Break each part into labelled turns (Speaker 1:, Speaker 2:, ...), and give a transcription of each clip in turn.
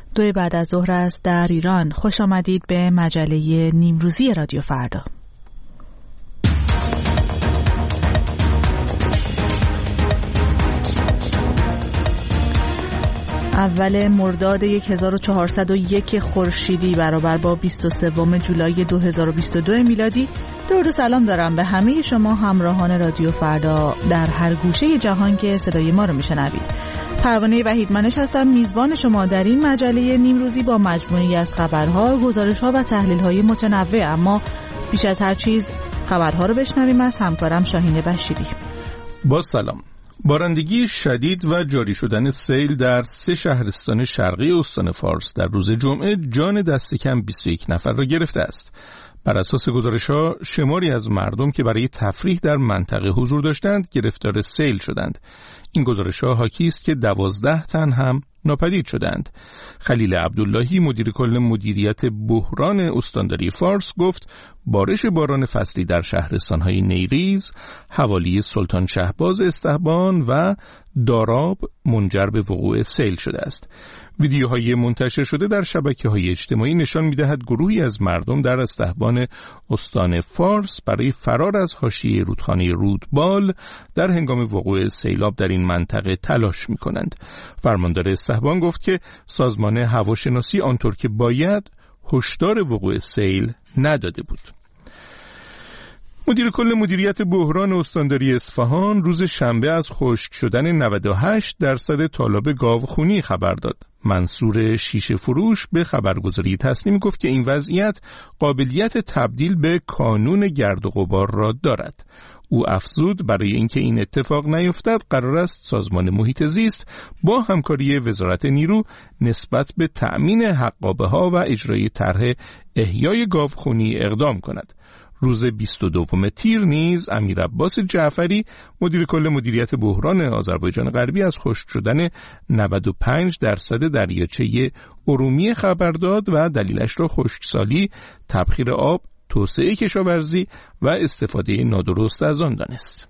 Speaker 1: 2 بعد از ظهر است در ایران. خوش آمدید به مجله نیمروزی رادیو فردا. اول مرداد 1401 خورشیدی برابر با 23 جولای 2022 میلادی. درود و سلام دارم به همه شما همراهان رادیو فردا در هر گوشه جهان که صدای ما رو میشنوید. پروانه وحیدمنش هستم، میزبان شما در این مجله نیمروزی با مجموعی از خبرها، گزارش‌ها و تحلیل‌های متنوع. اما بیش از هر چیز خبرها رو بشنویم از همکارم شاهین بشیری.
Speaker 2: با سلام. بارندگی شدید و جاری شدن سیل در 3 شهرستان شرقی استان فارس در روز جمعه جان دست کم 21 نفر را گرفته است. بر اساس گزارش‌ها شماری از مردم که برای تفریح در منطقه حضور داشتند گرفتار سیل شدند. این گزارش‌ها حاکی است که 12 تن هم ناپدید شدند. خلیل عبداللهی مدیر کل مدیریت بحران استانداری فارس گفت بارش باران فصلی در شهرستان‌های نیریز، حوالی سلطان شهباز استحبان و داراب منجر به وقوع سیل شده است. ویدیوهای منتشر شده در شبکه‌های اجتماعی نشان می‌دهد گروهی از مردم در استحبان استان فارس برای فرار از حاشیه رودخانه رودبال در هنگام وقوع سیلاب در این منطقه تلاش می‌کنند. فرماندار استحبان گفت که سازمان هواشناسی آنطور که باید هشدار وقوع سیل نداده بود. مدیر کل مدیریت بحران استانداری اصفهان روز شنبه از خشک شدن 98% طالاب گاوخونی خبر داد. منصور شیشه فروش به خبرگزاری تسنیم گفت که این وضعیت قابلیت تبدیل به کانون گرد و غبار را دارد. او افزود برای اینکه این اتفاق نیفتد قرار است سازمان محیط زیست با همکاری وزارت نیرو نسبت به تأمین حقابه‌ها و اجرای طرح احیای گاوخونی اقدام کند. روز 22 تیر نیز امیر عباس جعفری مدیر کل مدیریت بحران آذربایجان غربی از خشک شدن 95% دریاچه ارومیه خبر داد و دلیلش را خشکسالی، تبخیر آب، توسعه کشاورزی و استفاده نادرست از آن دانست.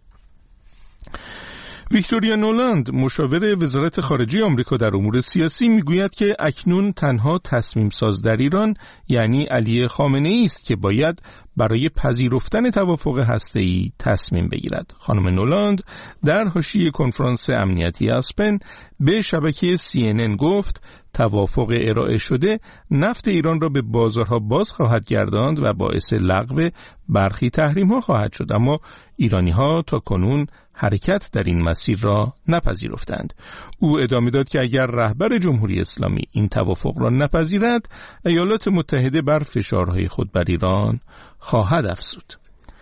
Speaker 2: ویکتوریا نولاند مشاور وزارت خارجه آمریکا در امور سیاسی میگوید که اکنون تنها تصمیم ساز در ایران یعنی علی خامنه‌ای است که باید برای پذیرفتن توافق هسته‌ای تصمیم بگیرد. خانم نولاند در حاشیه کنفرانس امنیتی اسپن به شبکه CNN گفت توافق ارائه شده نفت ایران را به بازارها باز خواهد گرداند و باعث لغو برخی تحریم‌ها خواهد شد، اما ایرانی‌ها تا کنون حرکت در این مسیر را نپذیرفتند. او ادامه داد که اگر رهبر جمهوری اسلامی این توافق را نپذیرد، ایالات متحده بر فشارهای خود بر ایران خواهد افزود.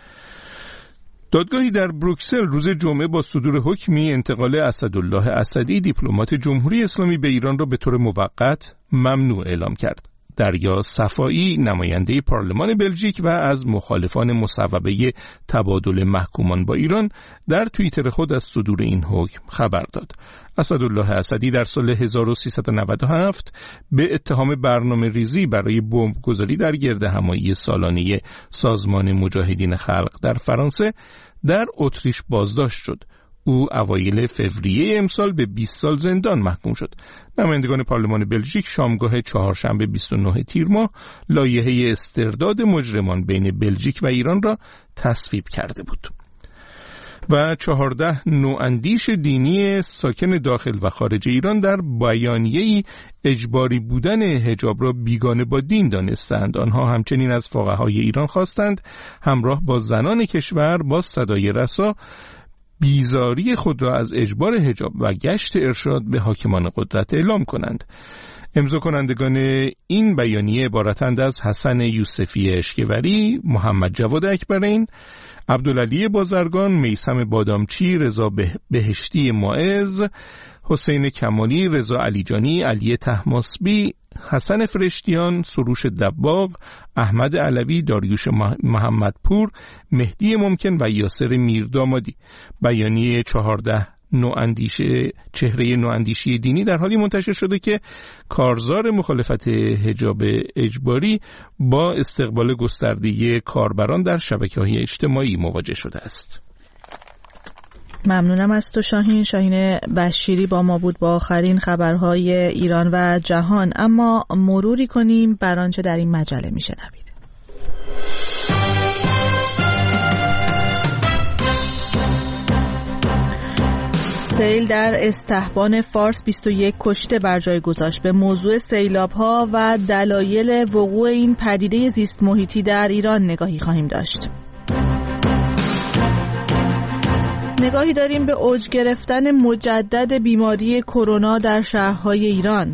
Speaker 2: دادگاهی در بروکسل روز جمعه با صدور حکمی انتقال اسدالله اسدی دیپلمات جمهوری اسلامی به ایران را به طور موقت ممنوع اعلام کرد. دریا صفایی نماینده پارلمان بلژیک و از مخالفان مصوبه تبادل محکومان با ایران در توییتر خود از صدور این حکم خبر داد. اسدالله اسدی در سال 1397 به اتهام برنامه ریزی برای بمبگذاری در گردهمایی سالانه سازمان مجاهدین خلق در فرانسه در اتریش بازداشت شد. او اوایل فوریه امسال به 20 سال زندان محکوم شد. نمایندگان پارلمان بلژیک شامگاه چهارشنبه 29 تیر ماه لایحه استرداد مجرمان بین بلژیک و ایران را تصویب کرده بود. و 14 نواندیش دینی ساکن داخل و خارج ایران در بیانیه‌ای اجباری بودن حجاب را بیگانه با دین دانستند. آنها همچنین از فقهای ایران خواستند همراه با زنان کشور با صدای رسا بیزاری خود را از اجبار حجاب و گشت ارشاد به حاکمان قدرت اعلام کنند. امضا کنندگان این بیانیه عبارتند از حسن یوسفی اشکوری، محمد جواد اکبرین، عبدالعلی بازرگان، میثم بادامچی، رضا بهشتی ماعز، حسین کمالی، رضا علیجانی، علی طهماسبی، حسن فرشتیان، سروش دباغ، احمد علوی، داریوش محمدپور، مهدی ممکن و یاسر میردامادی. بیانیه 14 چهره نواندیشی دینی در حالی منتشر شده که کارزار مخالفت حجاب اجباری با استقبال گسترده کاربران در شبکه‌های اجتماعی مواجه شده است.
Speaker 1: ممنونم از تو شاهین بشیری با ما بود با آخرین خبرهای ایران و جهان. اما مروری کنیم بر آنچه در این مجله میشنوید. سیل در استحبان فارس 21 کشته بر جای گذاشت. به موضوع سیلاب‌ها و دلایل وقوع این پدیده زیست محیطی در ایران نگاهی خواهیم داشت. نگاهی داریم به اوج گرفتن مجدد بیماری کرونا در شهرهای ایران.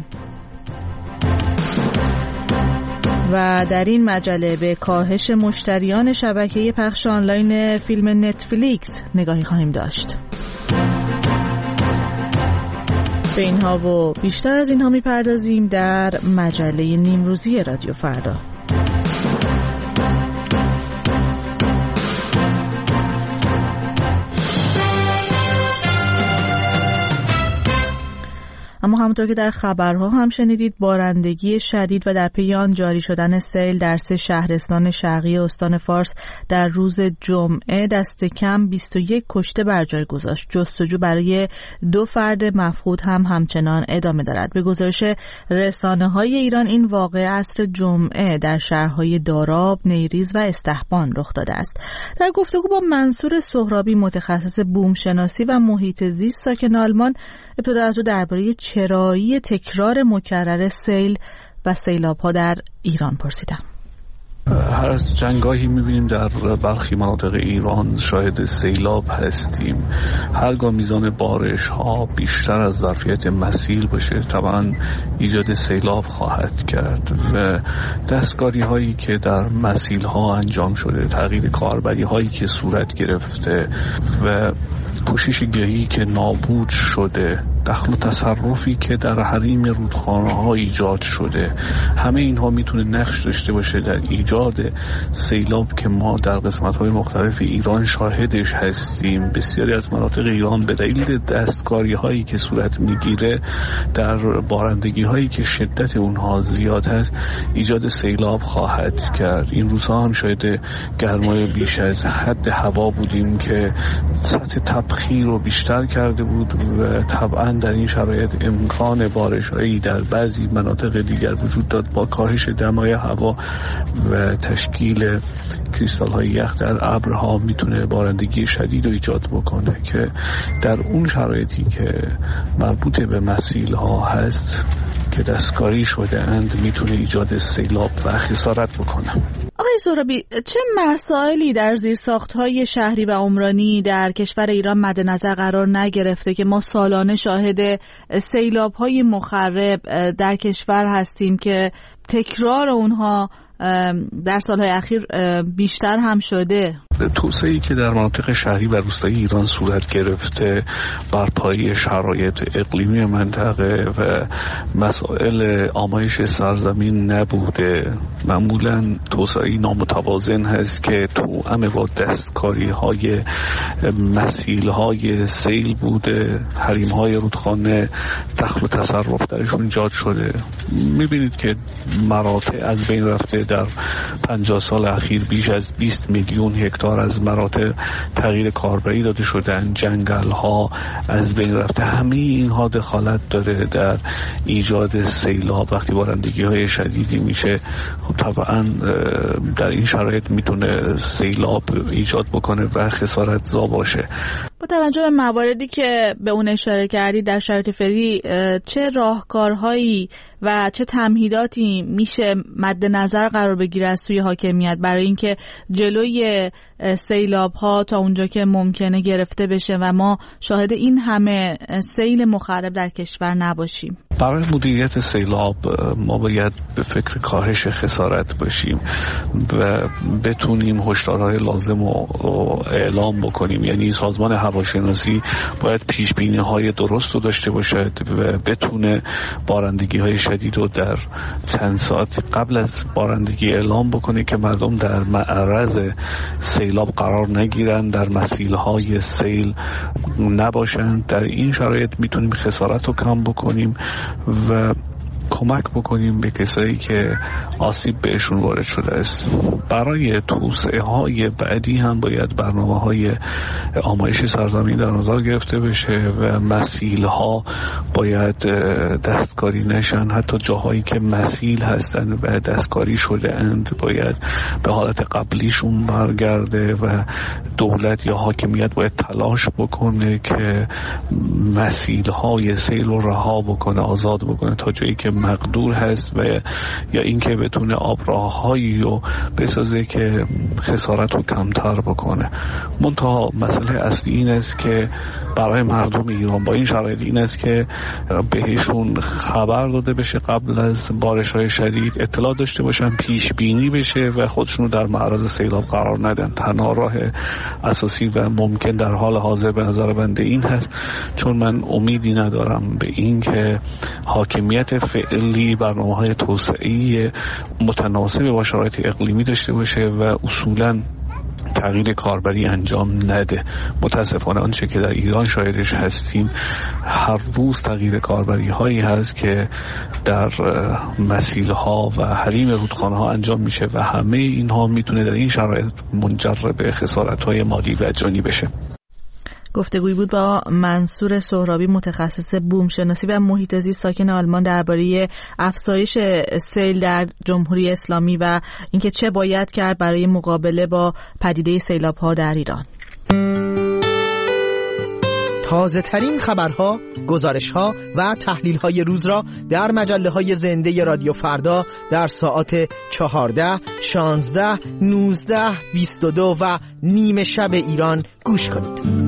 Speaker 1: و در این مجله به کاهش مشتریان شبکه پخش آنلاین فیلم نتفلیکس نگاهی خواهیم داشت. به اینها و بیشتر از اینها میپردازیم در مجله نیمروزی رادیو فردا. اما همونطور که در خبرها هم شنیدید، بارندگی شدید و در پی آن جاری شدن سیل در 3 شهرستان شرقی استان فارس در روز جمعه دست کم 21 کشته بر جای گذاشت. جستجو برای 2 فرد مفقود هم همچنان ادامه دارد. به گزارش رسانه‌های ایران این واقعه عصر جمعه در شهرهای داراب، نیریز و استحبان رخ داده است. در گفتگو با منصور سهرابی متخصص بوم شناسی و محیط زیست ساکن آلمان، ابتدا از او درباره چرایی تکرار مکرر سیل و سیلاب‌ها در ایران پرسیدم.
Speaker 3: هر از جنگاهی می‌بینیم در برخی مناطق ایران شاهد سیلاب هستیم. هرگاه میزان بارش‌ها بیشتر از ظرفیت مسیل باشه طبعاً ایجاد سیلاب خواهد کرد و دستکاری‌هایی که در مسیل‌ها انجام شده، تغییر کاربری‌هایی که صورت گرفته و پوشش گیاهی که نابود شده، دخل و تصرفی که در حریم رودخانه‌ها ایجاد شده، همه اینها میتونه نقش داشته باشه در ایجاد سیلاب که ما در قسمت‌های مختلف ایران شاهدش هستیم. بسیاری از مناطق ایران به دلیل دستکاری‌هایی که صورت میگیره در بارندگی‌هایی که شدت اونها زیاد هست ایجاد سیلاب خواهد کرد. این روزها هم شاهد گرمای بیش از حد هوا بودیم که سطح تبخیر رو بیشتر کرده بود و طبعاً در این شرایط امکان بارش‌هایی در بعضی مناطق دیگر وجود داد. با کاهش دمای هوا و تشکیل کریستال‌های یخ در ابرها میتونه بارندگی شدید رو ایجاد بکنه که در اون شرایطی که مربوط به مسیل‌ها هست که دستکاری شده اند میتونه ایجاد سیلاب و خسارت بکنه.
Speaker 1: آقای سهرابی، چه مسائلی در زیرساخت‌های شهری و عمرانی در کشور ایران مد نظر قرار نگرفته که ما سالانه شاهد سیلاب‌های مخرب در کشور هستیم که تکرار اونها در سالهای اخیر بیشتر هم شده؟
Speaker 3: توسعه‌ای که در مناطق شهری و روستایی ایران صورت گرفته بر پایه شرایط اقلیمی منطقه و مسائل آمایش سرزمین نبوده. معمولاً توسعه‌ای نامتوازن هست که توأم با دستکاری‌های مسیل‌های سیل بوده، حریم‌های رودخانه دخل و تصرف درشون ایجاد شده. می‌بینید که مراتع از بین رفته. در 50 سال اخیر بیش از 20 میلیون هکتار از مراتع تغییر کاربری داده شدن، جنگل ها از بین رفته. همه اینها دخالت داره در ایجاد سیلاب. وقتی بارندگی های شدیدی میشه خب طبعا در این شرایط میتونه سیلاب ایجاد بکنه و خسارتزا باشه.
Speaker 1: با توجه به مواردی که به اون اشاره کردی در شرایط فعلی، چه راهکارهایی و چه تمهیداتی میشه مد نظر قرار بگیره از سوی حاکمیت برای اینکه جلوی سیلاب ها تا اونجا که ممکنه گرفته بشه و ما شاهد این همه سیل مخرب در کشور نباشیم؟
Speaker 3: برای مدیریت سیلاب ما باید به فکر کاهش خسارت باشیم و بتونیم هشدارهای لازم رو اعلام بکنیم. یعنی سازمان هواشناسی باید پیشبینی‌های درست رو داشته باشد و بتونه بارندگی‌های شدید رو در چند ساعت قبل از بارندگی اعلام بکنه که مردم در معرض سیلاب قرار نگیرن، در مسیل‌های سیل نباشند. در این شرایط میتونیم خسارت رو کم بکنیم و کمک بکنیم به کسایی که آسیب بهشون وارد شده است. برای توسعه های بعدی هم باید برنامه های آمایش سرزمین در نظر گرفته بشه و مسیل ها باید دستکاری نشن. حتی جاهایی که مسیل هستن و دستکاری شده اند باید به حالت قبلیشون برگرده و دولت یا حاکمیت باید تلاش بکنه که مسیل های سیل رو رها بکنه، آزاد بکنه تا جایی که مقدور هست و یا اینکه بتونه آبراههایی رو بسازه که خسارت رو کمتر بکنه. منتها مسئله اصلی این است که برای مردم ایران با این شرایط این است که بهشون خبر داده بشه قبل از بارش‌های شدید، اطلاع داشته باشن، پیش بینی بشه و خودشون رو در معرض سیلاب قرار ندن. تنها راه اساسی و ممکن در حال حاضر به نظر بنده این هست، چون من امیدی ندارم به این که حاکمیت فعلی برنامه‌های توسعه‌ای متناسب با شرایط اقلیمی داشته باشه و اصولاً تغییر کاربری انجام نده. متاسفانه آنچه که در ایران شاهدش هستیم هر روز تغییر کاربری هایی هست که در مسیل ها و حریم رودخانه ها انجام میشه و همه اینها میتونه در این شرایط منجر به خسارت های مالی و جانی بشه.
Speaker 1: گفتگویی بود با منصور سهرابی، متخصص بوم شناسی و محیط زیست ساکن آلمان، درباره افزایش سیل در جمهوری اسلامی و اینکه چه باید کرد برای مقابله با پدیده سیلاب‌ها در ایران.
Speaker 4: تازه ترین خبرها، گزارش‌ها و تحلیل‌های روز را در مجله‌های زنده رادیو فردا در ساعات 14، 16، 19، 22 و نیم شب ایران گوش کنید.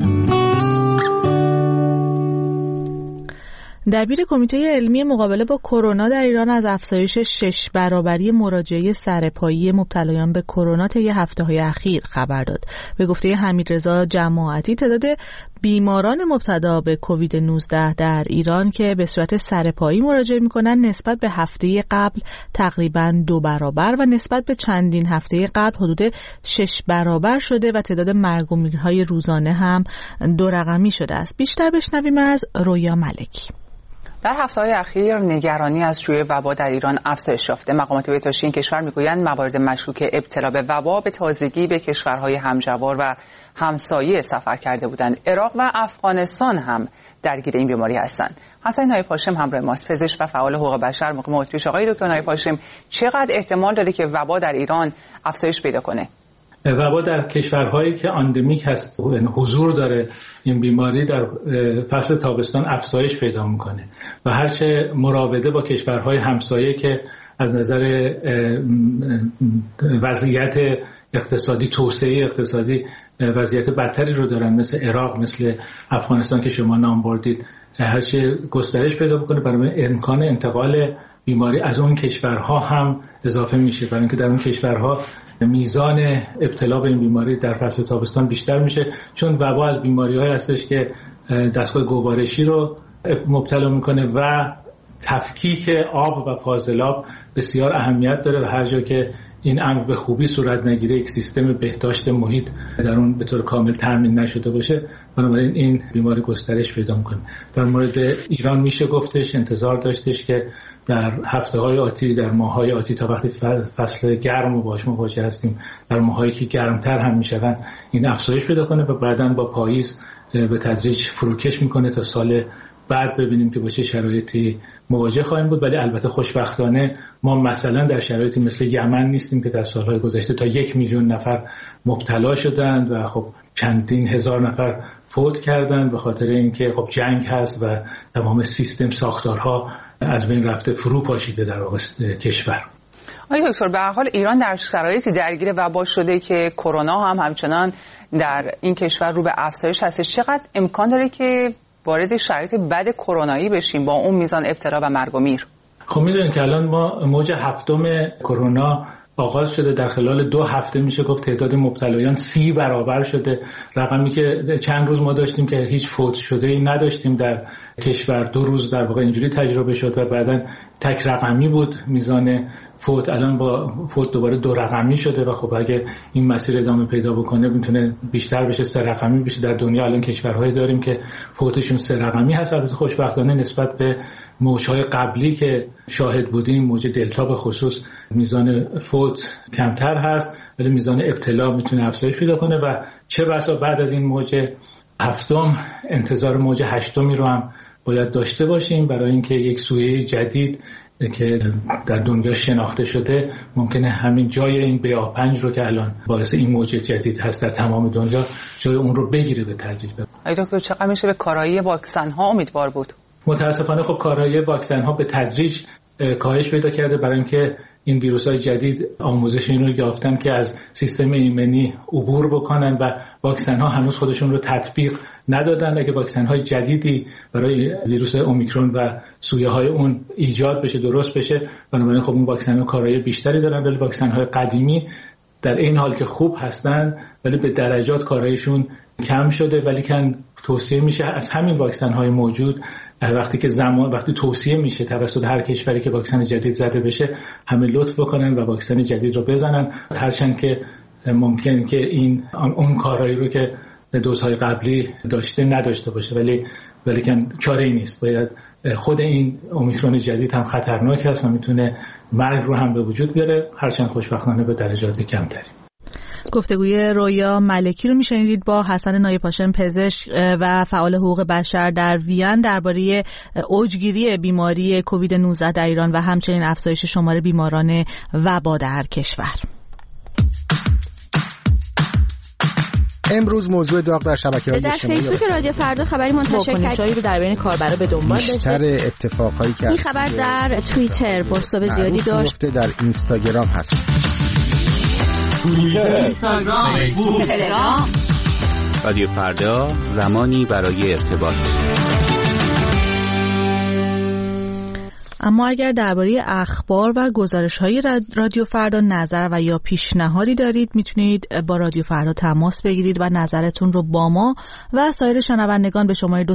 Speaker 1: دبیر کمیته علمی مقابله با کرونا در ایران از افزایش 6 برابری مراجعه سرپایی مبتلایان به کرونا طی هفته‌های اخیر خبر داد. به گفته حمیدرضا جماعتی، تعداد بیماران مبتلا به کووید 19 در ایران که به صورت سرپایی مراجعه می‌کنند نسبت به هفته قبل تقریباً 2 برابر و نسبت به چندین هفته قبل حدود 6 برابر شده و تعداد مرگ و میرهای روزانه هم 2 رقمی شده است. بیشتر بشنویم از رویا ملکی.
Speaker 5: در هفته‌های اخیر نگرانی از شیوع وبا در ایران افزایش یافته. مقامات بهداشتی این کشور میگویند موارد مشکوک ابتلا به وبا به تازگی به کشورهای همجوار و همسایه سفر کرده بودند. عراق و افغانستان هم درگیر این بیماری هستند. حسین نایب هاشم همراه ماست، پزشک و فعال حقوق بشر. مقام اتریش. آقای دکتر نایب هاشم، چقدر احتمال داره که وبا در ایران افزایش پیدا کنه؟
Speaker 6: وبا در کشورهایی که اندمیک هست، حضور داره این بیماری، در فصل تابستان افزایش پیدا میکنه و هرچه مراوده با کشورهای همسایه که از نظر وضعیت اقتصادی، توسعه اقتصادی وضعیت بدتری رو دارن، مثل عراق، مثل افغانستان که شما نام بردید، هرچه گسترش پیدا بکنه برای امکان انتقال بیماری از اون کشورها هم اضافه میشه، برای اینکه در اون کشورها میزان ابتلا به این بیماری در فصل تابستان بیشتر میشه، چون وبا از بیماری‌هایی هستش که دستگاه گوارشی رو مبتلا میکنه و تفکیک آب و فاضلاب بسیار اهمیت داره و هر جا که این امر به خوبی صورت نگیره، یک سیستم بهداشت محیط در اون به طور کامل تامین نشده باشه، بنابراین این بیماری گسترش پیدا میکنه. در مورد ایران میشه گفتش انتظار داشتش که در هفته‌های آتی، در ماه‌های آتی، تا وقتی فصل گرم رو باهاش مواجه هستیم، در ماهایی که گرمتر هم میشن، این افزایش پیدا کنه و بعداً با پاییز به تدریج فروکش میکنه تا سال بعد ببینیم که با چه شرایطی مواجه خواهیم بود. ولی البته خوشبختانه ما مثلا در شرایطی مثل یمن نیستیم که در سالهای گذشته تا 1 میلیون نفر مبتلا شدند و خب چندین هزار نفر فوت کردند به خاطر اینکه خب جنگ هست و تمام سیستم ساختارها از بین رفته، فرو پاشیده در کشور.
Speaker 5: آقای دکتر، به هر حال ایران در شرایطی درگیر وبا شده که کرونا هم همچنان در این کشور رو به افزایش هست. چقدر امکان داره که وارد شرایط بد کرونایی بشیم با اون میزان ابتلا و مرگ و میر؟
Speaker 6: خب میدونید که الان ما موج 7 کرونا آغاز شده، در خلال 2 هفته میشه گفت تعداد مبتلایان 30 برابر شده، رقمی که چند روز ما داشتیم که هیچ فوت شده ای نداشتیم در کشور 2 روز در واقع اینجوری تجربه شد و بعداً تک رقمی بود میزان فوت، الان با فوت دوباره 2 رقمی شده و خب اگه این مسیر ادامه پیدا بکنه میتونه بیشتر بشه، 3 رقمی بشه. در دنیا الان کشورهایی داریم که فوتشون 3 رقمی هست. البته خوشبختانه نسبت به موج‌های قبلی که شاهد بودیم، موج دلتا به خصوص، میزان فوت کمتر هست ولی میزان ابتلا میتونه افزایش پیدا کنه و چه بسا بعد از این موج 7 انتظار موج 8 رو هم باید داشته باشیم برای اینکه یک سویه جدید که در دنیا شناخته شده ممکنه همین جای این BA5 رو که الان باعث این موج جدید هست در تمام دنیا جای اون رو بگیره به تدریج.
Speaker 5: دکتر چقدر میشه به کارایی واکسن ها امیدوار بود؟
Speaker 6: متاسفانه خب کارایی واکسن ها به تدریج کاهش پیدا کرده برای اینکه این ویروس‌های جدید آموزش این رو یافتن که از سیستم ایمنی عبور بکنن و واکسن‌ها هنوز خودشون رو تطبیق ندادن. اگه واکسن‌های جدیدی برای ویروس اومیکرون و سویه‌های اون ایجاد بشه، درست بشه، بنابراین خب اون واکسن‌ها کارایی بیشتری دارن، ولی واکسن‌های قدیمی در این حال که خوب هستن ولی به درجات کاراییشون کم شده. ولی کن توصیه میشه از همین واکسن‌های موجود وقتی توصیه میشه توسط هر کشوری که واکسن جدید زده بشه همه لطف بکنن و واکسن جدید رو بزنن، هرچند که ممکن که این اون کارایی رو که دوزهای قبلی داشته نداشته باشه، ولی کن چاره ای نیست. باید خود این اومیکرون جدید هم خطرناک هست و میتونه مرگ رو هم به وجود بیاره، هرچند خوشبختانه به درجات کمتری.
Speaker 1: گفتگوی رویا ملکی رو میشنیدید با حسن نایپاشم، پزشک و فعال حقوق بشر در وین، درباره اوجگیری بیماری کووید 19 در ایران و همچنین افزایش شمار بیماران وبا در کشور.
Speaker 4: امروز موضوع داغ در شبکه‌های
Speaker 7: اجتماعی در فیسبوک رادیو فردا خبری منتشر کرد
Speaker 1: رو در بین کاربرا به دنبال داشته.
Speaker 4: بیشتر اتفاقایی که
Speaker 7: این خبر در توییتر بازتاب زیادی داشت،
Speaker 4: در اینستاگرام هست.
Speaker 8: اینستاگرام، فیسبوک، تلگرام. رادیو فردا، زمانی برای ارتباط.
Speaker 1: اما اگر درباره اخبار و گزارش‌های رادیو فردا نظر و یا پیشنهادی دارید میتونید با رادیو فردا تماس بگیرید و نظرتون رو با ما و سایر شنوندگان به شماره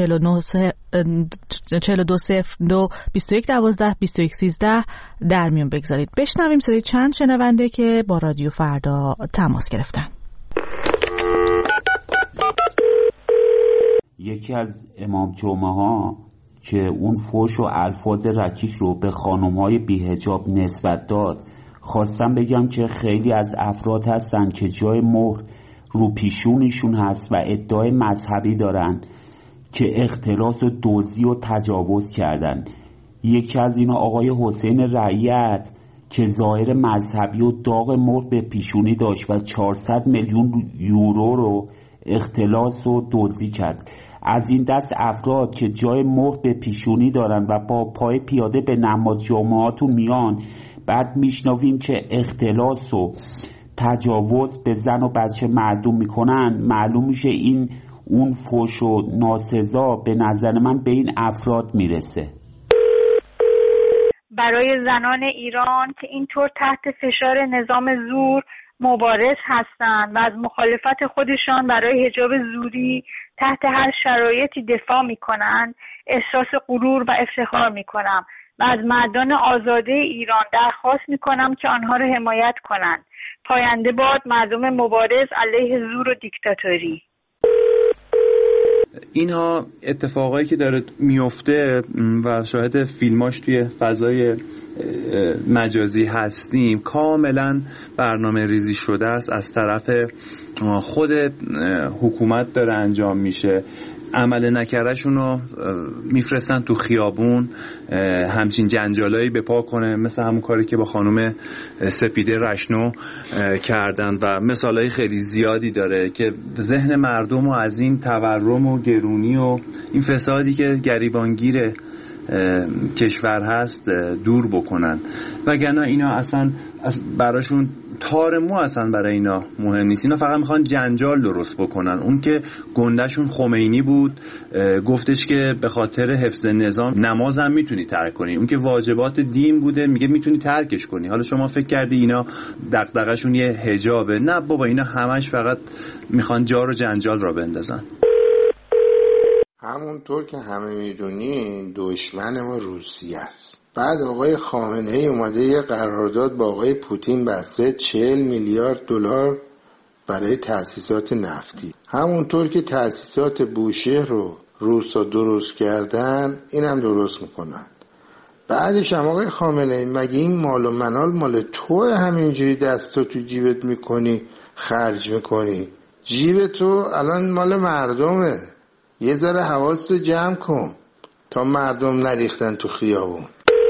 Speaker 1: 2049-2212-2113 در میون بگذارید. بشنویم صدای چند شنونده که با رادیو فردا تماس گرفتن.
Speaker 9: یکی از امام جمعه ها که اون فحش و الفاظ رکیک رو به خانم‌های بی‌حجاب نسبت داد، خواستم بگم که خیلی از افراد هستن که جای مهر رو پیشونشون هست و ادعای مذهبی دارن که اختلاس و دزدی و تجاوز کردن. یکی از اینا آقای حسین رعیت که ظاهر مذهبی و داغ مهر به پیشونی داشت و 400 میلیون یورو رو اختلاس و دزدی کرد. از این دست افراد که جای مهر به پیشونی دارن و با پای پیاده به نماز جمعهاتون میان، بعد میشنویم که اختلاس و تجاوز به زن و بچه معدوم میکنن، معلوم میشه این اون فحش و ناسزا به نظر من به این افراد میرسه.
Speaker 10: برای زنان ایران که اینطور تحت فشار نظام زور مبارز هستند و از مخالفت خودشان برای حجاب زوری تحت هر شرایطی دفاع میکنند، احساس غرور و افتخار میکنم و از مردان آزاده ایران درخواست میکنم که آنها را حمایت کنند. پاینده باد مردم مبارز علیه زور و دیکتاتوری.
Speaker 11: اینها اتفاقایی که داره میفته و شاهد فیلماش توی فضای مجازی هستیم، کاملا برنامه ریزی شده است، از طرف خود حکومت داره انجام میشه. عمل نکردهشون رو میفرستن تو خیابون، همچین جنجالایی به پا کنه، مثل همون کاری که با خانم سپیده رشنو کردن و مثالای خیلی زیادی داره که ذهن مردم رو از این تورم و گرونی و این فسادی که گریبانگیر کشور هست دور بکنن. وگرنه اینا اصلا براشون تار مو اصلا برای اینا مهم نیست. اینا فقط میخوان جنجال درست بکنن. اون که گندهشون خمینی بود گفتش که به خاطر حفظ نظام نماز هم میتونی ترک کنی، اون که واجبات دین بوده میگه میتونی ترکش کنی. حالا شما فکر کردی اینا دغدغه‌شون یه حجابه؟ نه بابا، اینا همش فقط میخوان جار و جنجال را بندازن.
Speaker 12: همونطور که همه میدونین دشمن ما روسیه است. بعد آقای خامنه ای اومده یه قرارداد با آقای پوتین بسته 40 میلیارد دلار برای تأسیسات نفتی. همونطور که تأسیسات بوشهر رو روسا درست کردن این هم درست میکنن. بعدش هم آقای خامنه ای مگه این مال و منال مال تو همینجوری دستو تو جیبت میکنی خرج میکنی؟ جیب تو الان مال مردمه. یه ذره حواستو جمع کن تا مردم نریختن تو خیابون.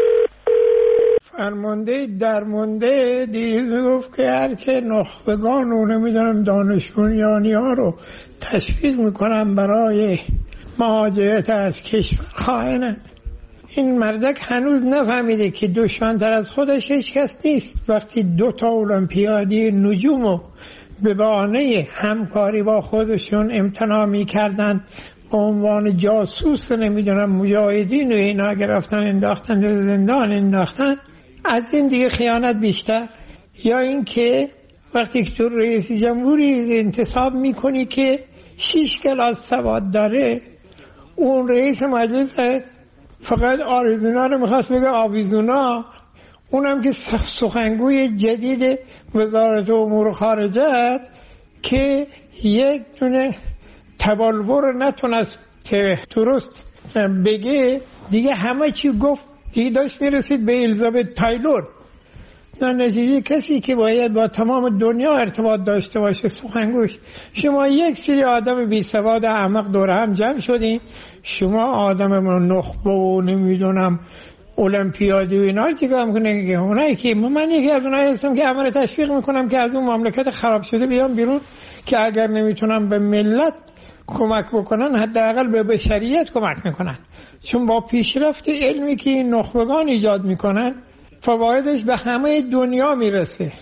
Speaker 13: فرمانده درمانده دیروز گفت که هر که نخبگان و نمیدونم دانش بنیانی ها رو تشویق میکنم برای مهاجرت از کشور خائنن. این مردک هنوز نفهمیده که دشمن‌تر از خودش هیچ کس نیست. وقتی 2 المپیادی نجوم رو به بهانه همکاری با خودشون امتناع می‌کردن به عنوان جاسوس نمیدونم مجاهدین و اینا گرفتن انداختن به زندان انداختن، از این دیگه خیانت بیشتر. یا این که وقتی که تو رئیس جمهوری انتصاب میکنی که 6 کلاس سواد داره، اون رئیس مجلس فقط آریزونا رو میخواست بگه آویزونا، اونم که سخنگوی جدید وزارت امور خارجه که یک دونه تبالور نتونست درست بگه، دیگه همه چی گفت، دیگه داشت میرسید به الیزابت تایلور. در نتیجه کسی که باید با تمام دنیا ارتباط داشته باشه سخنگوش، شما یک سری آدم بی سواد احمق دور هم جمع شدین، شما آدم نخبه و نمیدونم المپیادی و اینا چیکار میکنه؟ که اونایی که من یکی از اونایی هستم که همه تشویق میکنم که از اون مملکت خراب شده بیان بیرون، که اگر نمیتونم به ملت کمک بکنن حداقل به بشریت کمک میکنن. چون با پیشرفت علمی که این نخبگان ایجاد میکنن فوایدش به همه دنیا میرسه.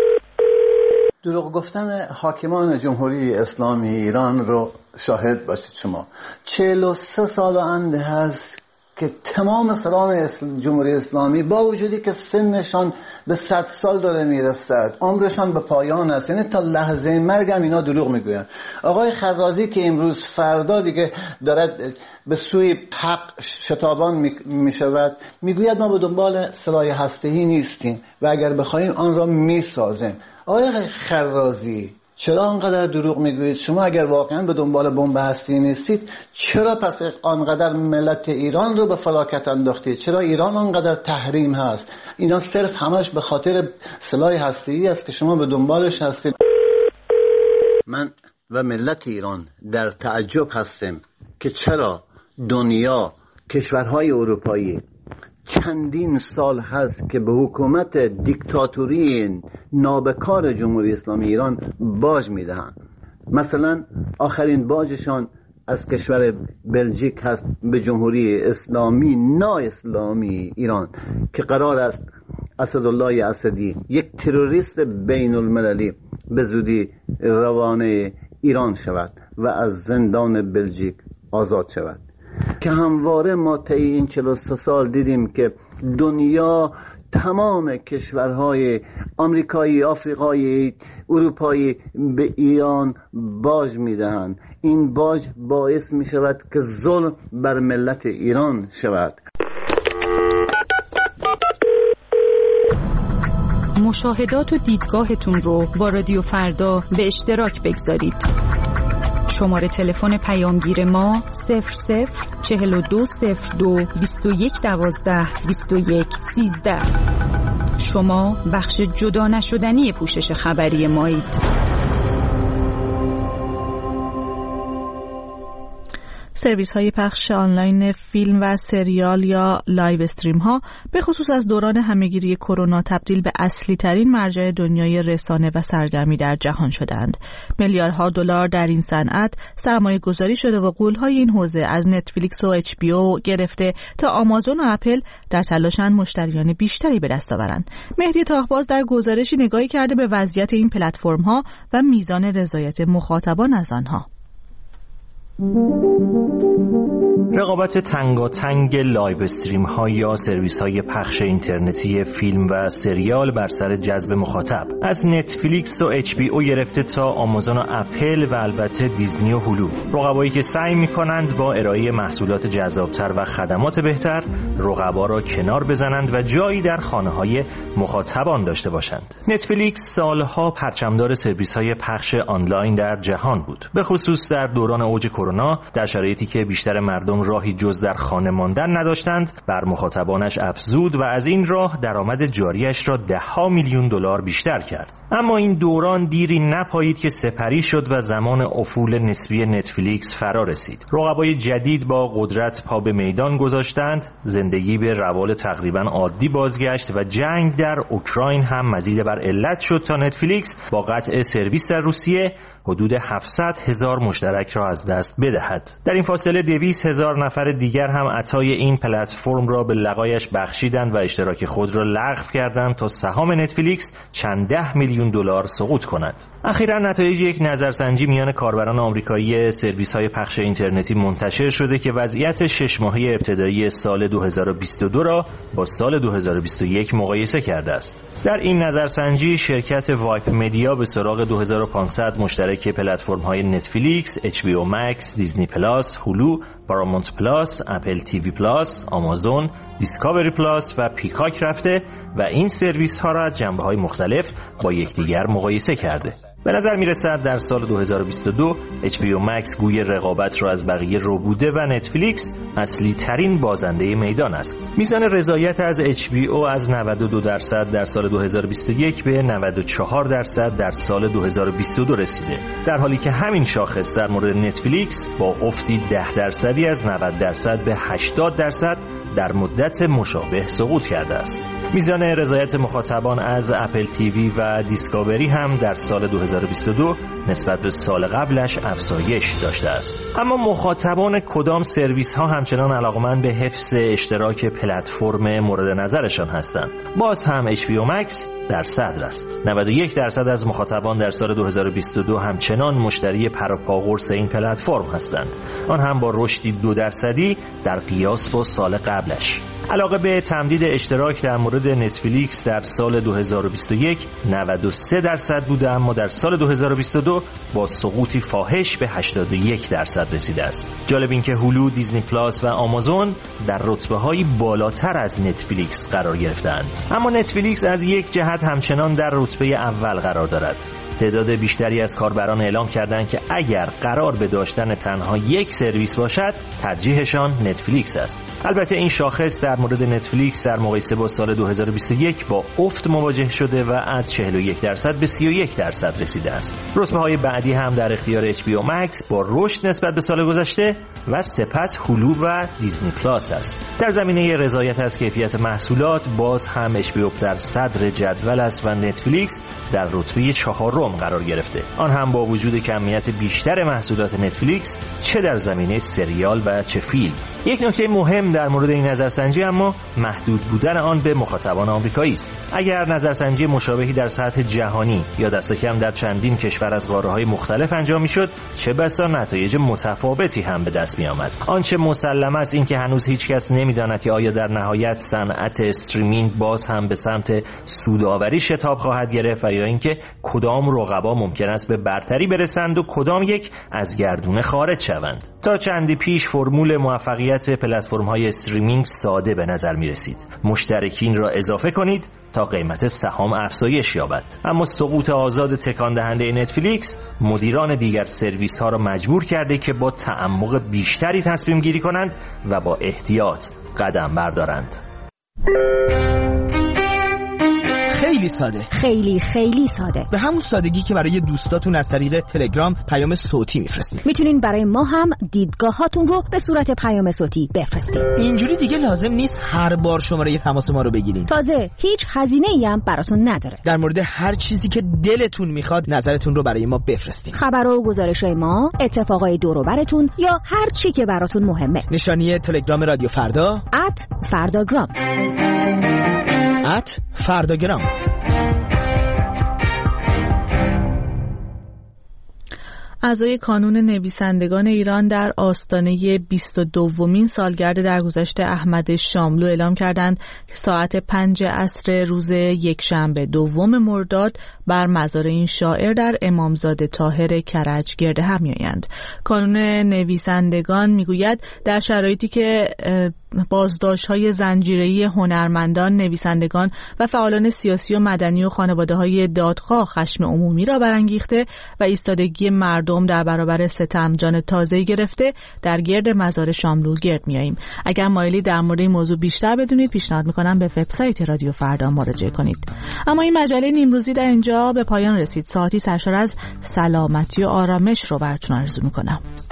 Speaker 14: دروغ گفتن حاکمان جمهوری اسلامی ایران رو شاهد باشید شما. 43 سال انده هست که تمام سران جمهوری اسلامی با وجودی که سنشان به 100 سال داره میرسد، عمرشان به پایان است، یعنی تا لحظه مرگ هم اینا دروغ میگوین. آقای خرازی که امروز فردا دیگه دارد به سوی حق شتابان میشود، میگوید ما به دنبال سلاح هسته‌ای نیستیم و اگر بخوایم آن را میسازیم. آقای خرازی چرا آنقدر دروغ میگویید؟ شما اگر واقعا به دنبال بمب هسته‌ای نیستید، چرا پس آنقدر ملت ایران رو به فلاکت انداختید؟ چرا ایران آنقدر تحریم هست؟ اینا صرف همش به خاطر سلاح هسته‌ای است که شما به دنبالش هستید. من و ملت ایران در تعجب هستیم که چرا دنیا، کشورهای اروپایی چندین سال هست که به حکومت دیکتاتوری نابکار جمهوری اسلامی ایران باج میدهند. مثلا آخرین باجشان از کشور بلژیک هست به جمهوری اسلامی نااسلامی ایران که قرار است اسدالله اسدی، یک تروریست بین المللی، به زودی روانه ایران شود و از زندان بلژیک آزاد شود. که همواره ما طی این 43 سال دیدیم که دنیا، تمام کشورهای آمریکایی، آفریقایی، اروپایی به ایران باج میدهند. این باج باعث می شود که ظلم بر ملت ایران شود.
Speaker 15: مشاهدات و دیدگاهتون رو با رادیو فردا به اشتراک بگذارید. شماره تلفن پیامگیر ما 00420221122113. شما بخش جدا نشدنی پوشش خبری مایید.
Speaker 1: سرویس های پخش آنلاین فیلم و سریال یا لایو استریم ها به خصوص از دوران همهگیری کرونا تبدیل به اصلی ترین مرجع دنیای رسانه و سرگرمی در جهان شدند. میلیاردها دلار در این صنعت سرمایه گذاری شده و غول‌های این حوزه از نتفلیکس و HBO گرفته تا آمازون و اپل در تلاشند مشتریان بیشتری به دست آورند. مهدی تاهباز در گزارشی نگاهی کرده به وضعیت این پلتفرم ها و میزان رضایت مخاطبان از آنها.
Speaker 16: رقابت تنگاتنگ لایو استریم ها یا سرویس های پخش اینترنتی فیلم و سریال بر سر جذب مخاطب از نتفلیکس و HBO گرفته تا آمازون و اپل و البته دیزنی و هولو، رقبایی که سعی میکنند با ارائه محصولات جذابتر و خدمات بهتر رقبا را کنار بزنند و جایی در خانه های مخاطبان داشته باشند. نتفلیکس سالها پرچمدار سرویس های پخش آنلاین در جهان بود، به خصوص در دوران اوج کرونا، در شرایطی که بیشتر مردم راهی جز در خانه ماندن نداشتند، بر مخاطبانش افزود و از این راه درآمد جاریش را $10 میلیون بیشتر کرد. اما این دوران دیری نپایید که سپری شد و زمان افول نسبی نتفلیکس فرا رسید. رقبای جدید با قدرت پا به میدان گذاشتند، زندگی به روال تقریبا عادی بازگشت و جنگ در اوکراین هم مزید بر علت شد تا نتفلیکس با قطع سرویس در روسیه حدود 700,000 مشترک را از دست بدهد. در این فاصله 200,000 نفر دیگر هم عطای این پلتفرم را به لقایش بخشیدند و اشتراک خود را لغو کردند تا سهام نتفلیکس چند $10 میلیون سقوط کند. اخیراً نتایج یک نظرسنجی میان کاربران آمریکایی سرویس‌های پخش اینترنتی منتشر شده که وضعیت 6 ماهه ابتدایی سال 2022 را با سال 2021 مقایسه کرده است. در این نظرسنجی شرکت وایپ مدیا به سراغ 2500 مشترک پلتفرم‌های نتفلیکس، HBO مکس، دیزنی پلاس، هولو، پارامونت پلاس، اپل تیوی پلاس، آمازون، دیسکاوری پلاس و پیکاک رفته و این سرویس‌ها را از جنبه‌های مختلف با یکدیگر مقایسه کرده. به نظر میرسد در سال 2022 HBO مکس گوی رقابت را از بقیه ربوده و نتفلیکس اصلی ترین بازنده میدان است. میزان رضایت از HBO از 92% در سال 2021 به 94% در سال 2022 رسیده، در حالی که همین شاخص در مورد نتفلیکس با افتی 10% از 90% به 80% در مدت مشابه سقوط کرده است. میزان رضایت مخاطبان از اپل تیوی و دیسکاوری هم در سال 2022 نسبت به سال قبلش افزایش داشته است. اما مخاطبان کدام سرویس ها همچنان علاقمند به حفظ اشتراک پلتفرم مورد نظرشان هستند؟ باز هم HBO مکس در صدر است. 91% از مخاطبان در سال 2022 همچنان مشتری پروپاقرص این پلتفرم هستند، آن هم با رشدی 2% در قیاس با سال قبلش. علاقه به تمدید اشتراک در مورد نتفلیکس در سال 2021 93% بوده، اما در سال 2022 با سقوطی فاحش به 81% رسیده است. جالب این که هولو، دیزنی پلاس و آمازون در رتبه‌های بالاتر از نتفلیکس قرار گرفتند. اما نتفلیکس از یک جهت همچنان در رتبه اول قرار دارد. تعداد بیشتری از کاربران اعلام کردند که اگر قرار به داشتن تنها یک سرویس باشد، ترجیحشان نتفلیکس است. البته این شاخص در مورد نتفلیکس در مقایسه با سال 2021 با افت مواجه شده و از 41% به 31% رسیده است. رتبه‌های بعدی هم در اختیار HBO مکس با رشد نسبت به سال گذشته و سپس هولو و دیزنی پلاس است. در زمینه رضایت از کیفیت محصولات باز هم HBO در صدر جدول است و نتفلیکس در رتبه 4 قرار گرفته، آن هم با وجود کمیت بیشتر محصولات نتفلیکس چه در زمینه سریال و چه فیلم. یک نکته مهم در مورد این نظرسنجی اما محدود بودن آن به مخاطبان آمریکایی است. اگر نظرسنجی مشابهی در سطح جهانی یا دست کم در چندین کشور از قاره‌های مختلف انجام می‌شد، چه بسا نتایج متفاوتی هم به دست می‌آمد. آنچه مسلم است این که هنوز هیچ کس نمی‌داند که آیا در نهایت صنعت استریمینگ باز هم به سمت سودآوری شتاب خواهد گرفت و یا اینکه کدام رقبا ممکن است به برتری برسند و کدام یک از گردونه خارج شوند. تا چندی پیش فرمول موفقیت پلتفرم‌های استریمینگ ساده به نظر می‌رسید. مشترکین را اضافه کنید تا قیمت سهام افزایش یابد. اما سقوط آزاد تکان دهنده نتفلیکس مدیران دیگر سرویس ها را مجبور کرده که با تعمق بیشتری تصمیم گیری کنند و با احتیاط قدم بردارند.
Speaker 4: خیلی ساده،
Speaker 7: خیلی ساده،
Speaker 4: به همون سادگی که برای دوستاتون از طریق تلگرام پیام صوتی میفرستید.
Speaker 7: میتونین برای ما هم دیدگاهاتون رو به صورت پیام صوتی بفرستید.
Speaker 4: اینجوری دیگه لازم نیست هر بار شماره تماس ما رو بگیرین.
Speaker 7: تازه هیچ هزینه‌ای هم براتون نداره.
Speaker 4: در مورد هر چیزی که دلتون میخواد نظرتون رو برای ما بفرستین.
Speaker 7: خبرها و گزارش‌های ما، اتفاقای دور و براتون یا هر چی که براتون مهمه.
Speaker 4: نشانی تلگرام رادیو فردا
Speaker 7: @فرداگرام.
Speaker 4: فرداگرام.
Speaker 1: اعضای کانون نویسندگان ایران در آستانه 22مین سالگرد درگذشت احمد شاملو اعلام کردند که ساعت 5 عصر روز یکشنبه 2 مرداد بر مزار این شاعر در امامزاده طاهر کرج گرد هم می‌آیند. کانون نویسندگان میگوید در شرایطی که بازداشت‌های زنجیره‌ای هنرمندان، نویسندگان و فعالان سیاسی و مدنی و خانواده‌های دادخواه خشم عمومی را برانگیخته و ایستادگی مردم در برابر ستم جان تازه‌ای گرفته، در گرد مزار شاملو گرد میاییم. اگر مایلی در مورد این موضوع بیشتر بدونید، پیشنهاد می‌کنم به وبسایت رادیو فردا مراجعه کنید. اما این مجله نیمروزی در اینجا به پایان رسید. ساعتی سرشار از سلامتی و آرامش رو براتون آرزو می‌کنم.